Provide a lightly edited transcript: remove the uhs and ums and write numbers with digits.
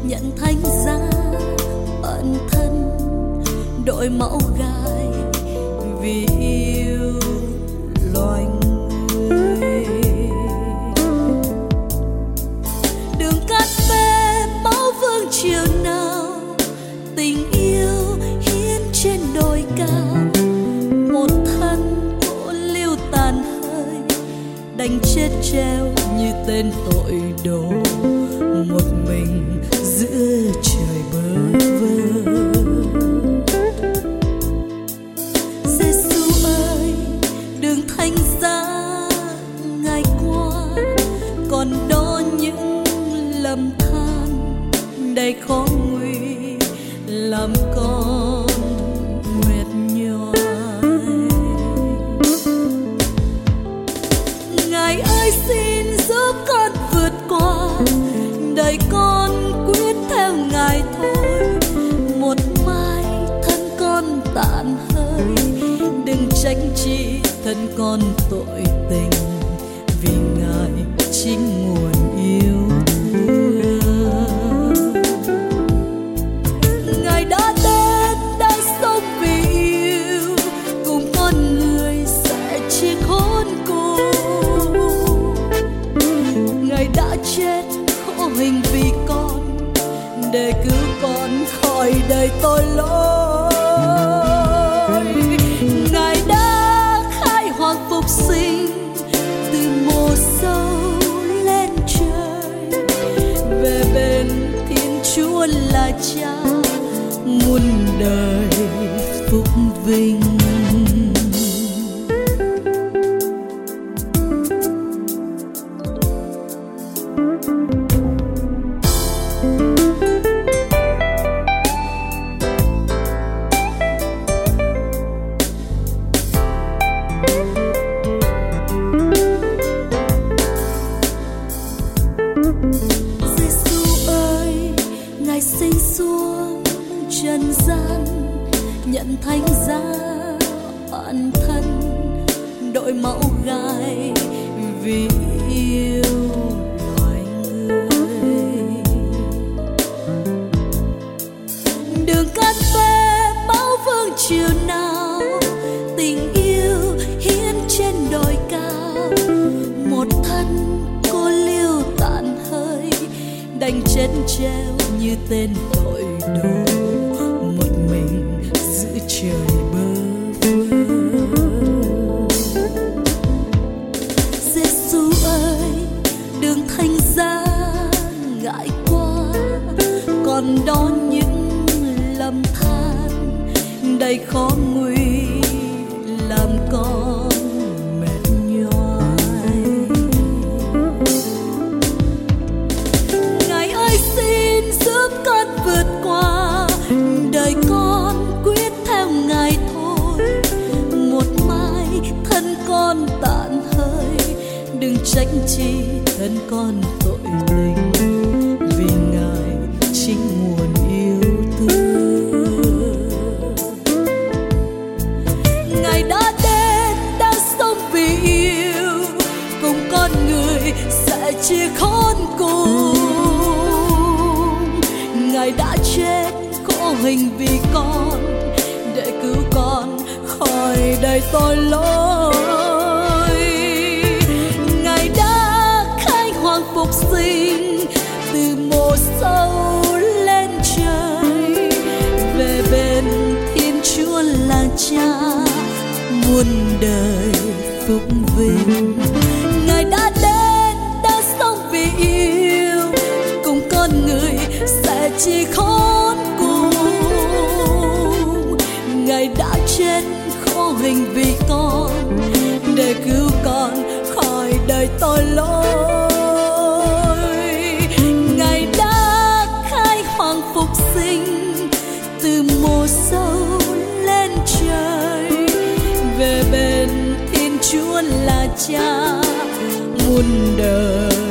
nhận thánh giá ẩn thân, đội mẫu gai vì yêu loài người. Đường cát bê máu vương chiều nào, tình yêu hiến trên đồi cao. Một thân cô liêu tàn hơi, đành chết treo như tên tội đồ. Một mình giữa trời bơ vơ. Giêsu ơi, đường thánh giá ngày qua, còn đó những lầm than đầy khó nguy, làm con mệt nhoài. Ngài ơi xin giúp con vượt qua, đời con quyết theo Ngài thôi. Một mai thân con tàn hơi, đừng trách chi thân con tội tình, vì Ngài chính nguồn yêu thương. Ngài đã đến đã sống vì yêu, cùng con người sẽ chia khốn cùng. Ngài đã chết khổ hình vì con, để cứu con khỏi đời tội lỗi. Ngài đã khai hoàng phục sinh, từ mồ sâu lên trời, về bên Thiên Chúa là Cha, muôn đời phúc vinh. Giêsu ơi, Ngài sinh xuống trần gian, nhận thánh giá ẩn thân, đội mẫu gai vì yêu loài người. Đường cát bê máu vương chiều nào, tình yêu hiến trên đồi cao. Một thân cô liêu tàn hơi, đành chết treo như tên tội đồ. Một mình giữa trời bơ vơ. Giêsu ơi, đường thánh giá ngại qua, còn đó những lầm than đầy khó nguy, làm con mệt nhoài. Ngài ơi xin giúp con vượt qua, đời con quyết theo Ngài thôi. Một mai thân con tàn hơi, đừng trách chi thân con tội tình, vì Ngài chính nguồn yêu thương. Ngài đã đến đã sống vì yêu, cùng con người sẽ chia khốn cùng. Ngài đã chết khổ hình vì con, để cứu con khỏi đời tội lỗi. Ngài đã khai hoàng phục sinh, từ mồ sâu lên trời, về bên Thiên Chúa là Cha, muôn đời phúc vinh. Ngài đã đến đã sống vì yêu, cùng con người sẽ chia khốn cùng. Ngài đã chết khổ hình vì con, để cứu con khỏi đời tội lỗi. Ngài đã khai hoàng phục sinh, từ mồ sâu lên trời, về bên Thiên Chúa là Cha, muôn đời